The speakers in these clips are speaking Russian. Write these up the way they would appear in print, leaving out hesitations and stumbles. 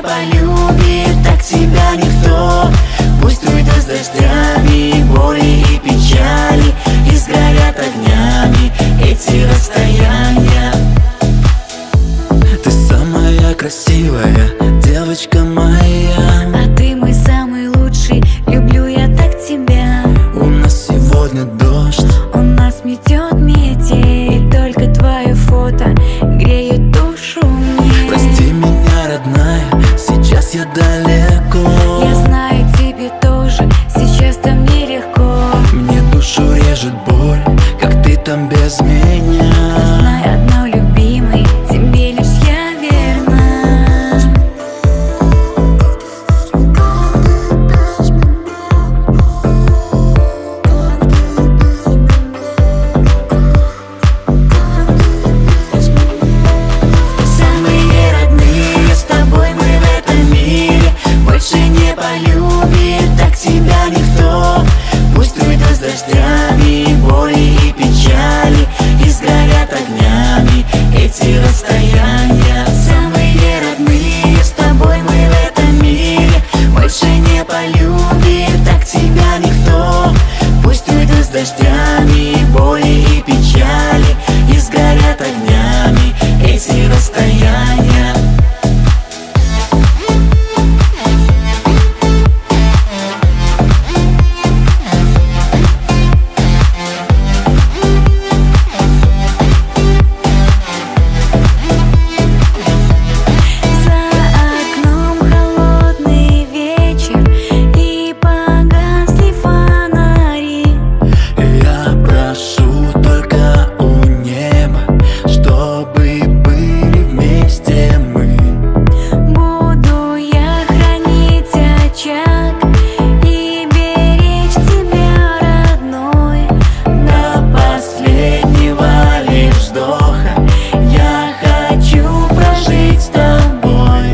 полюбит так тебя никто. Пусть уйдут с дождями боли и печали, и сгорят огнями эти расстояния. Ты самая красивая девочка моя, а ты мой самый лучший, люблю я так тебя. у нас сегодня дождь, У нас метет метель, только твое фото греет душу мне. прости меня, родная, сейчас я далеко. Я знаю, тебе тоже сейчас там нелегко. Мне душу режет боль, как ты там без меня. Знай одно, любимый, тебе лишь я верна. Самые родные, с тобой мы в этом мире. Больше не полюбит так тебя никто. Пусть уйдут с дождями боли и печали, и сгорят огнями эти расстояния. Самые родные, с тобой мы в этом мире. Больше не полюбит так тебя никто. Пусть уйдут с дождями боли и печали, и сгорят огнями эти расстояния. Я прошу только у неба, чтобы были вместе мы. Буду я хранить очаг и беречь тебя, родной. До последнего лишь вздоха я хочу прожить с тобой.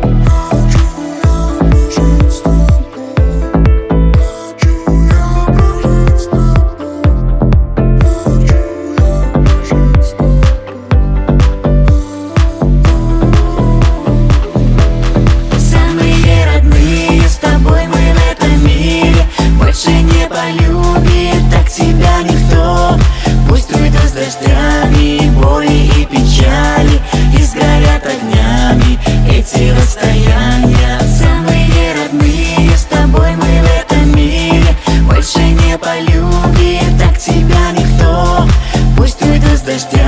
Самые родные, с тобой мы в этом мире. Больше не полюбит так тебя никто. Пусть уйдут с дождями боли и печали, и сгорят огнями эти расстояния. Самые родные, с тобой мы в этом мире. Больше не полюбит так тебя никто. Пусть уйдут с дождями